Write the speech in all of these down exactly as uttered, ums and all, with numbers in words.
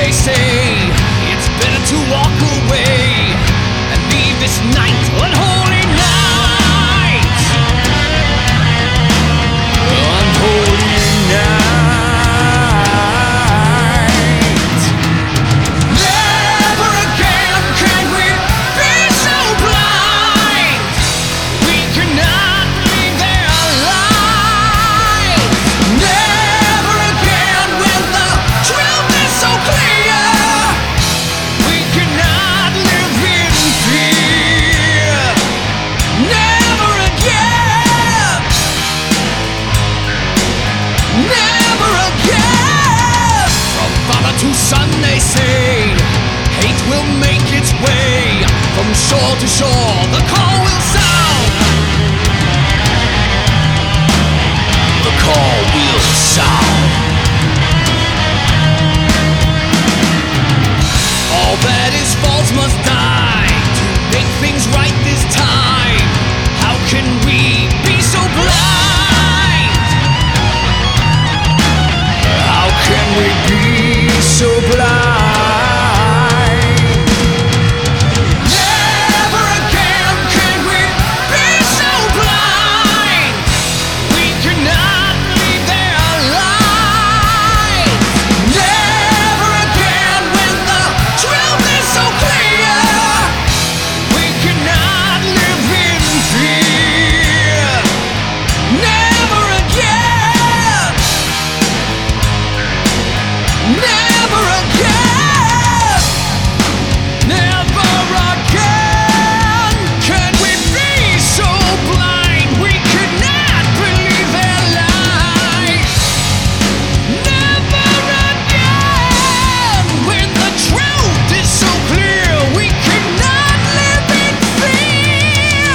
they say it's better to walk away and leave this night unholy night. Unholy night. Never again can we be so blind. We cannot believe their lies. Never again when the truth is so clear. We cannot live in fear. Never again. Never again. From father to son they say hate will make its way. From shore to shore the call will sound. The call will sound. All that is false must die to make things right this time. How can we be so blind? How can we be so blind? Never again can we be so blind. We cannot believe their lies. Never again when the truth is so clear. We cannot live in fear. Never again. Never again. Never again can we be so blind. We cannot believe their lies. Never again when the truth is so clear. We cannot live in fear.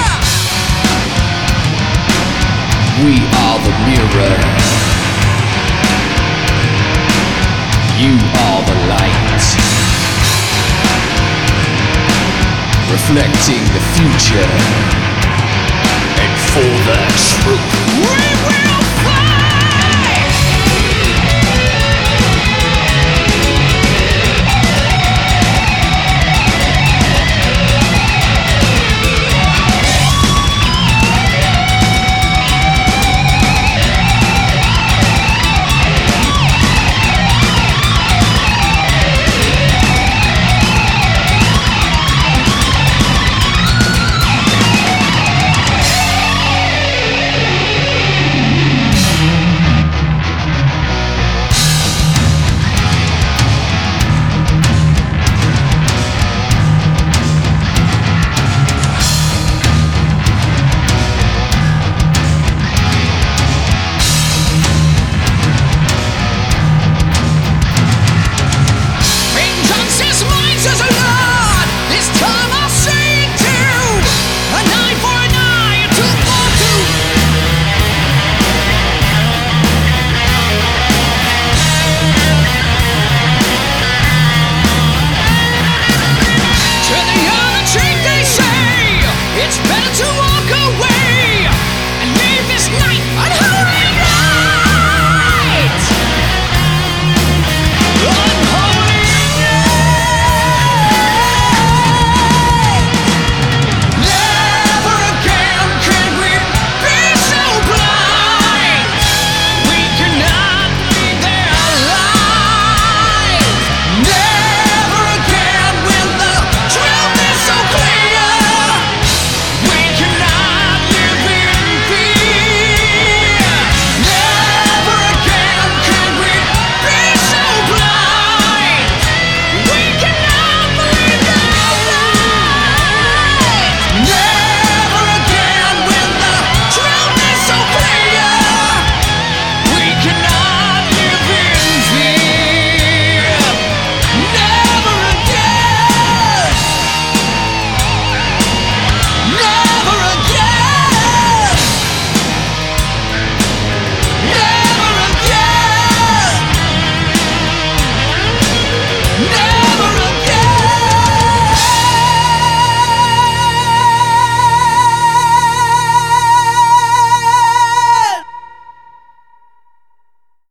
We are the mirror. You are the light, reflecting the future and for the truth.